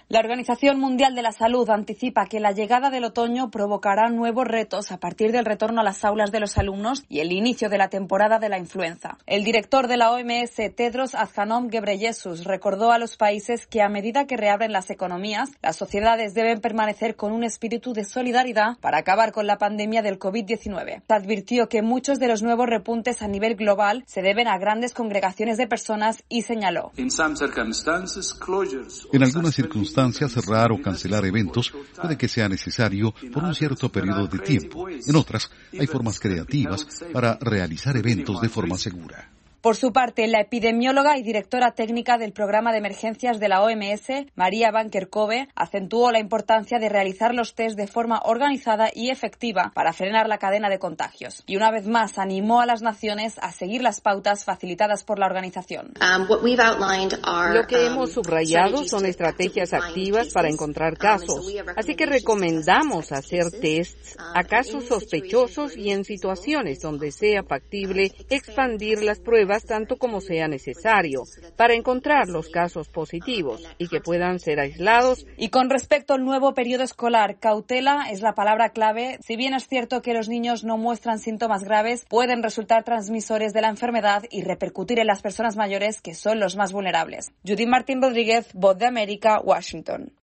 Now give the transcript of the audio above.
La Organización Mundial de la Salud anticipa que la llegada del otoño provocará nuevos retos a partir del retorno a las aulas de los alumnos y el inicio de la temporada de la influenza. El director de la OMS, Tedros Adhanom Ghebreyesus, recordó a los países que a medida que reabren las economías, las sociedades deben permanecer con un espíritu de solidaridad para acabar con la pandemia del COVID-19. Advirtió que muchos de los nuevos repuntes a nivel global se deben a grandes congregaciones de personas y señaló: En algunas circunstancias, cerrar o cancelar eventos puede que sea necesario por un cierto periodo de tiempo. En otras, hay formas creativas para realizar eventos de forma segura. Por su parte, la epidemióloga y directora técnica del Programa de Emergencias de la OMS, María Van Kerkhove, acentuó la importancia de realizar los test de forma organizada y efectiva para frenar la cadena de contagios. Y una vez más animó a las naciones a seguir las pautas facilitadas por la organización. Lo que hemos subrayado son estrategias activas para encontrar casos. Así que recomendamos hacer tests a casos sospechosos y en situaciones donde sea factible expandir las pruebas tanto como sea necesario para encontrar los casos positivos y que puedan ser aislados. Y con respecto al nuevo periodo escolar, cautela es la palabra clave. Si bien es cierto que los niños no muestran síntomas graves, pueden resultar transmisores de la enfermedad y repercutir en las personas mayores, que son los más vulnerables. Judith Martín Rodríguez, Voz de América, Washington.